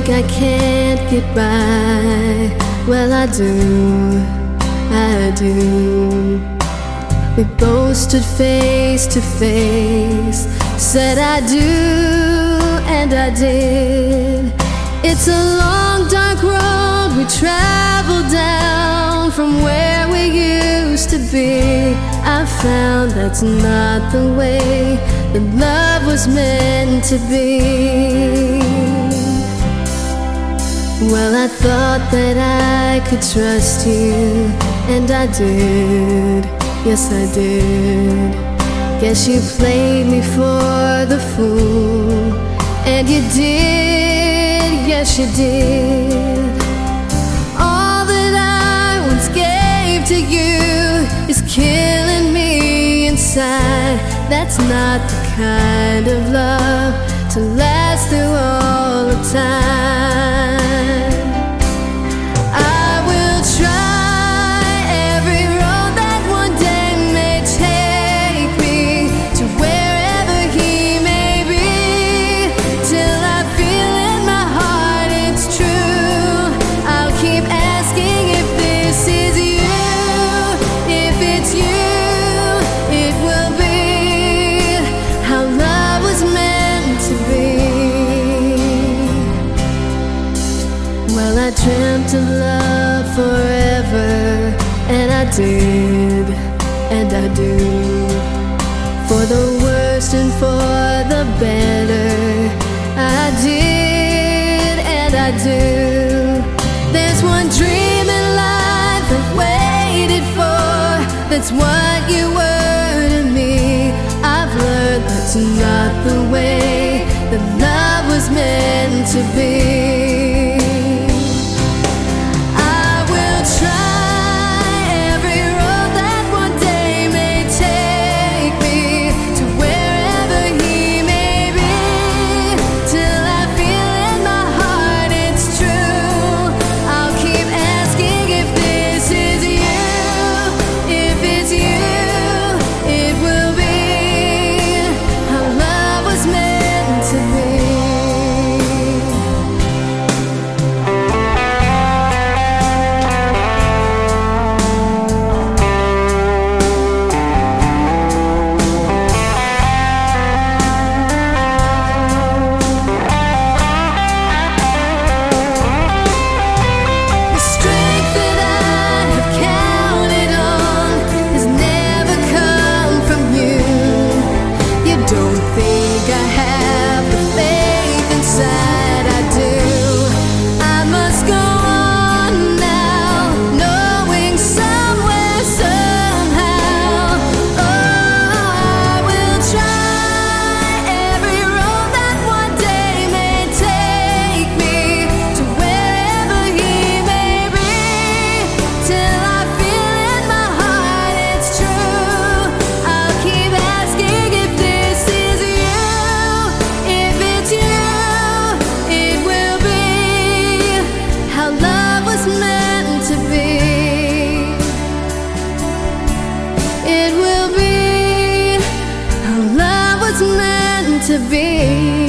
I can't get by. Well, I do, I do. We both stood face to face, said I do, and I did. It's a long, dark road we traveled down from where we used to be. I found that's not the way that love was meant to be. Well, I thought that I could trust you, and I did, yes I did. Guess you played me for the fool, and you did, yes you did. All that I once gave to you is killing me inside. That's not the kind of love to last through all the time. I will try every road that one day may take me to wherever he may be, till I feel in my heart it's true. I'll keep asking if this is you. If it's you, it will be how love was meant to be. Well, I dreamt of love forever, and I did, and I do. For the worst and for the better, I did, and I do. There's one dream in life I've waited for, that's what you were to me. I've learned that's not the way that love was meant to be. It will be how love was meant to be.